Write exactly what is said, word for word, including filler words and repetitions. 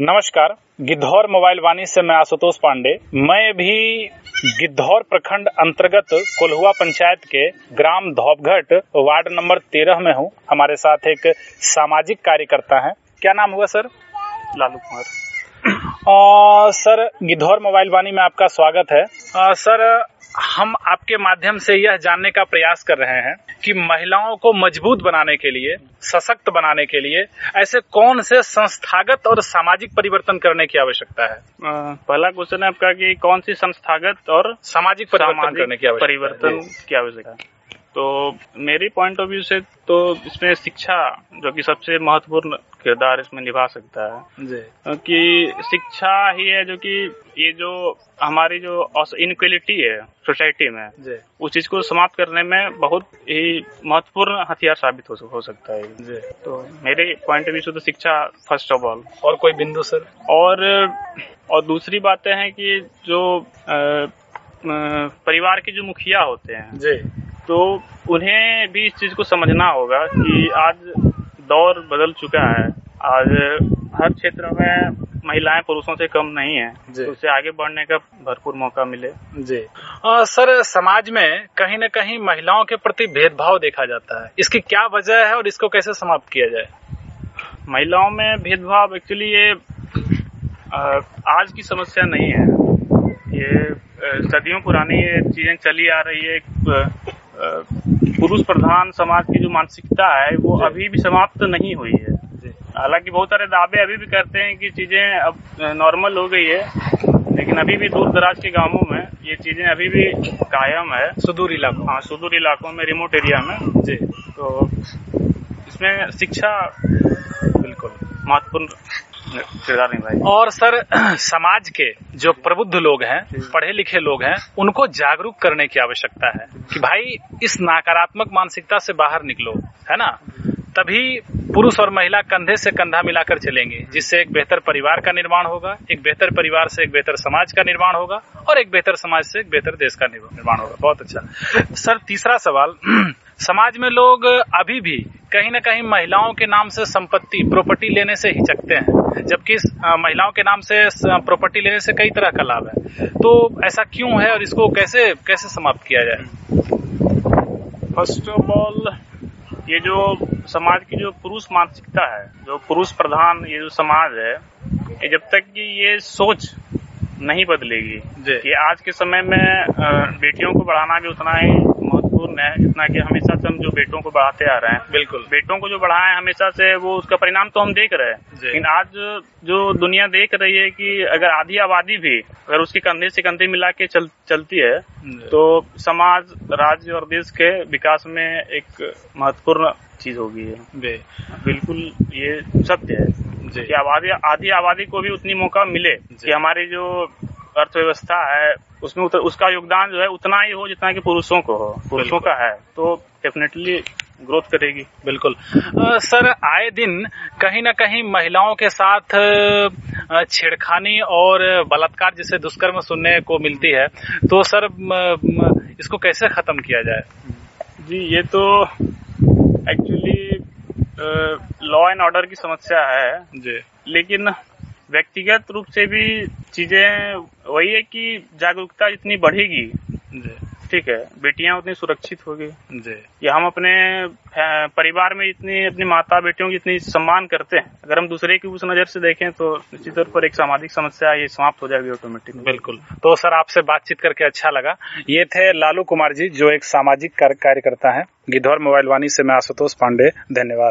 नमस्कार, गिद्धौर मोबाइल वाणी से मैं आशुतोष पांडे। मैं भी गिद्धौर प्रखंड अंतर्गत कोल्हुआ पंचायत के ग्राम धोपघट वार्ड नंबर तेरह में हूँ। हमारे साथ एक सामाजिक कार्यकर्ता हैं। क्या नाम हुआ सर? लालू कुमार। और सर, गिद्धौर मोबाइल वाणी में आपका स्वागत है। आ, सर, हम आपके माध्यम से यह जानने का प्रयास कर रहे हैं कि महिलाओं को मजबूत बनाने के लिए, सशक्त बनाने के लिए ऐसे कौन से संस्थागत और सामाजिक परिवर्तन करने की आवश्यकता है। पहला क्वेश्चन है आपका कि कौन सी संस्थागत और सामाजिक परिवर्तन करने की आवश्यकता परिवर्तन की आवश्यकता है। तो मेरी पॉइंट ऑफ व्यू से तो इसमें शिक्षा जो कि सबसे महत्वपूर्ण किरदार इसमें निभा सकता है जी। कि शिक्षा ही है जो कि ये जो हमारी जो इनइक्वालिटी है सोसाइटी में जी। उस चीज को समाप्त करने में बहुत ही महत्वपूर्ण हथियार साबित हो, हो सकता है जी। तो मेरे पॉइंट ऑफ व्यू से तो शिक्षा फर्स्ट ऑफ ऑल। और कोई बिंदु सर? और और दूसरी बातें हैं कि जो आ, आ, परिवार के जो मुखिया होते हैं जी, तो उन्हें भी इस चीज को समझना होगा कि आज दौर बदल चुका है। आज हर क्षेत्र में महिलाएं पुरुषों से कम नहीं है, तो उसे आगे बढ़ने का भरपूर मौका मिले जी। आ, सर, समाज में कहीं न कहीं महिलाओं के प्रति भेदभाव देखा जाता है। इसकी क्या वजह है और इसको कैसे समाप्त किया जाए? महिलाओं में भेदभाव एक्चुअली ये आज की समस्या नहीं है, ये सदियों पुरानी ये चीजें चली आ रही है। पुरुष प्रधान समाज की जो मानसिकता है वो अभी भी समाप्त नहीं हुई है। हालांकि बहुत सारे दावे अभी भी करते हैं कि चीजें अब नॉर्मल हो गई है, लेकिन अभी भी दूर दराज के गांवों में ये चीजें अभी भी कायम है। सुदूर इलाकों हाँ सुदूर इलाकों में, रिमोट एरिया में जी। तो इसमें शिक्षा बिल्कुल महत्वपूर्ण किरदार निभाई। और सर, समाज के जो प्रबुद्ध लोग हैं, पढ़े लिखे लोग हैं, उनको जागरूक करने की आवश्यकता है कि भाई इस नकारात्मक मानसिकता से बाहर निकलो, है ना। तभी पुरुष और महिला कंधे से कंधा मिलाकर चलेंगे, जिससे एक बेहतर परिवार का निर्माण होगा, एक बेहतर परिवार से एक बेहतर समाज का निर्माण होगा और एक बेहतर समाज से एक बेहतर देश का निर्माण होगा। बहुत अच्छा सर। तीसरा सवाल, समाज में लोग अभी भी कहीं न कहीं महिलाओं के नाम से संपत्ति, प्रॉपर्टी लेने से हिचकते हैं, जबकि महिलाओं के नाम से प्रॉपर्टी लेने से कई तरह का लाभ है। तो ऐसा क्यों है और इसको कैसे कैसे समाप्त किया जाए? फर्स्ट ऑफ ऑल, ये जो समाज की जो पुरुष मानसिकता है, जो पुरुष प्रधान ये जो समाज है, ये जब तक कि ये सोच नहीं बदलेगी, ये आज के समय में बेटियों को बढ़ाना भी उतना ही महत्वपूर्ण है जितना कि हमेशा से हम जो बेटों को बढ़ाते आ रहे हैं। बिल्कुल, बेटों को जो बढ़ाए हमेशा से, वो उसका परिणाम तो हम देख रहे हैं। लेकिन आज जो दुनिया देख रही है कि अगर आधी आबादी भी अगर उसके कंधे से कंधे मिला के चल, चलती है तो समाज, राज्य और देश के विकास में एक महत्वपूर्ण चीज होगी है। बिल्कुल ये सत्य है कि आबादी आधी आबादी को भी उतनी मौका मिले कि हमारी जो अर्थव्यवस्था है उसमें उसका योगदान जो है उतना ही हो जितना कि पुरुषों को हो, पुरुषों का है, तो डेफिनेटली ग्रोथ करेगी। बिल्कुल। आ, सर, आए दिन कहीं ना कहीं महिलाओं के साथ छेड़खानी और बलात्कार जैसे दुष्कर्म सुनने को मिलती है, तो सर इसको कैसे खत्म किया जाए? जी, ये तो एक्चुअली लॉ एंड ऑर्डर की समस्या है जी, लेकिन व्यक्तिगत रूप से भी चीजें वही है कि जागरूकता जितनी बढ़ेगी जी, ठीक है, बेटियां उतनी सुरक्षित होगी जी। या हम अपने परिवार में इतनी अपनी माता बेटियों की इतनी सम्मान करते हैं, अगर हम दूसरे की उस नजर से देखें तो निश्चित तौर पर एक सामाजिक समस्या ये समाप्त हो जाएगी ऑटोमेटिक। बिल्कुल। तो सर, आपसे बातचीत करके अच्छा लगा। ये थे लालू कुमार जी, जो एक सामाजिक कार्यकर्ता हैं। गिद्धौर मोबाइल वाणी से मैं आशुतोष पांडे, धन्यवाद।